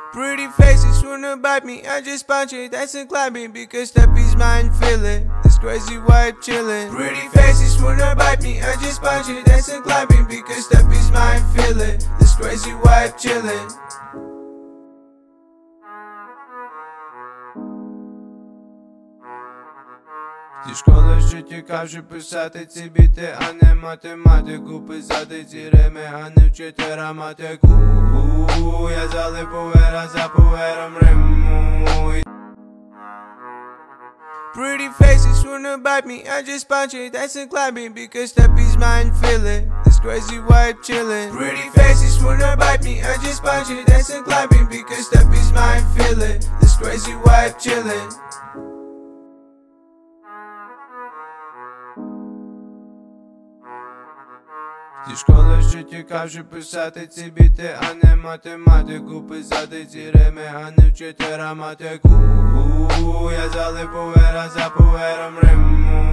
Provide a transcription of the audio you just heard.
Pretty faces wanna bite me, I just punch it, that's a clapping because that beats mine feeling. This crazy vibe chillin'. Pretty faces wanna bite me, I just punch it, that's a clapping because that beats mine feeling. This crazy vibe chillin'. Зі школи ще тікав, щоб писати ці біти, а не математику. Писати ці рими, а не вчити граматику. Я залип повера за повером риму. Pretty faces wanna bite me, I just punch it, that's a clapping because that beats mine feeling. This crazy vibe chillin'. Pretty faces wanna bite me, I just punch it, that's a clapping because that beats mine feeling. This crazy vibe chillin'. Зі школи ще тікав, щоб писати ці біти, а не математику. Писати ці рими, а не вчити граматику. Я залип повера за повером риму.